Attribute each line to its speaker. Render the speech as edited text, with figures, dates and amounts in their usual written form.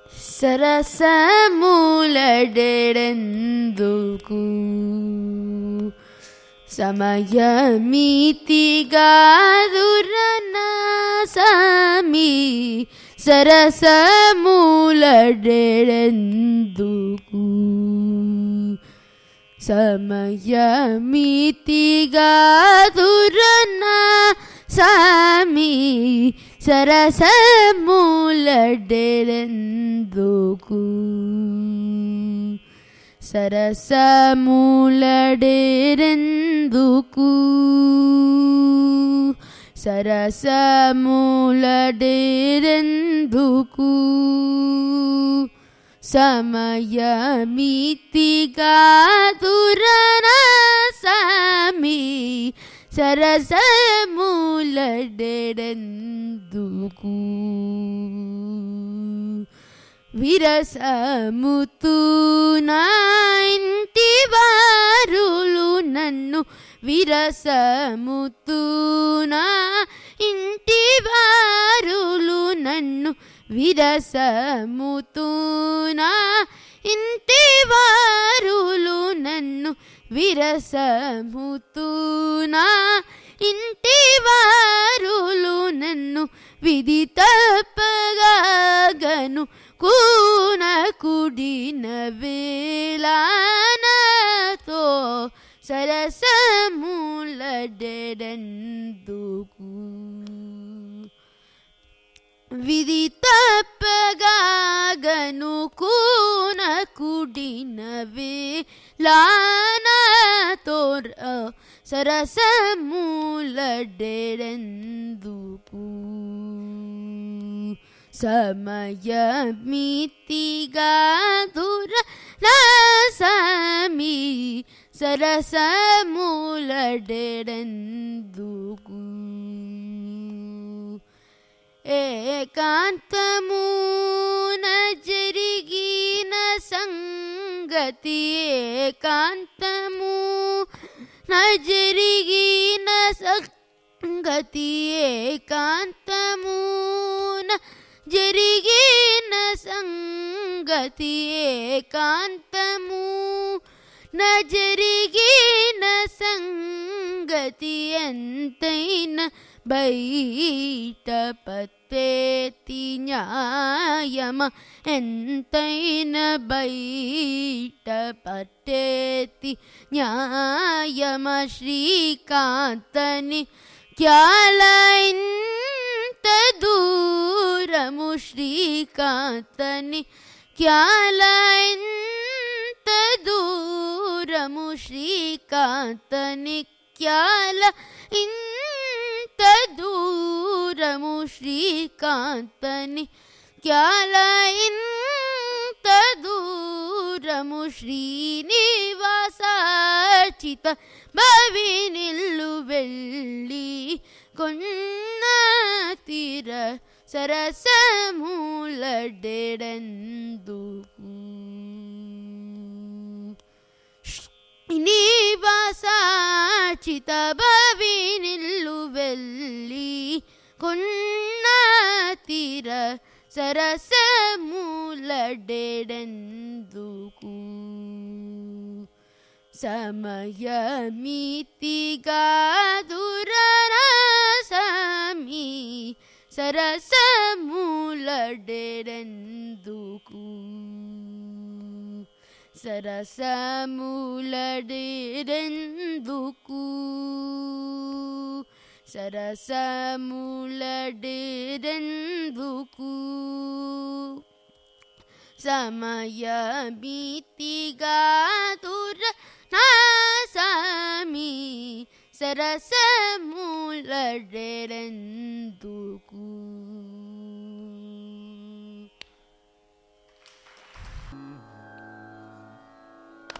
Speaker 1: సరసములడెందుకు సమయమితిగాదురనా సామి సరసములడెందుకు సమయమితిగాదురనా సామి సరసములడెందుకు సరసములడెందుకు సరసములడెందుకు సమయమితిగాదురనా సామి సరసములడెందుకు విరసముతు నా ఇంటి వారులు నన్ను విరసముతు నా ఇంటి వారులు నన్ను విరసముతు నా ఇంటి వారులు నన్ను విరసముతు నా ఇంటి వారులు నన్ను విధి తప్పగాగను కూన కుడిన వేళానతో సరసములడెందుకు విధి తప్పగాగను కూన కుడిన వేళానతో సరసములడెందుకు సమయమితిగాదురనా సామి సరసములడెందుకు ఏకాంతమున జరిగిన సంగతి ఏకాంతమున జరిగిన సంగతి ఏకాంతమున జరిగిన సంగతి ఏకాంతమున జరిగిన సంగతి ఎంతైన బయట పత్తేతి న్యాయమ ఎంతైన బయట పట్టేతి న్యాయమ శ్రీకాంతని క్యాలైంత దూరము శ్రీకాంతని క్యాలైంత దూరము శ్రీకాంతని క్యాల ఇంత దూరము శ్రీకాంతని క్యాల ఇంత దూరము శ్రీనివాసార్చిత భవినిల్లు వెళ్ళి కొన్న తీర సరసములడెందుకు నివాసార్చిత భవినిల్లు వెళ్ళి కొన్న తీర సరసములడెందుకు సమయమితిగాదురనా సామి సరసములడెందుకు సరసములడెందుకు సరసములడెందుకు సమయమితిగాదురనా సామి సరసములడెందుకు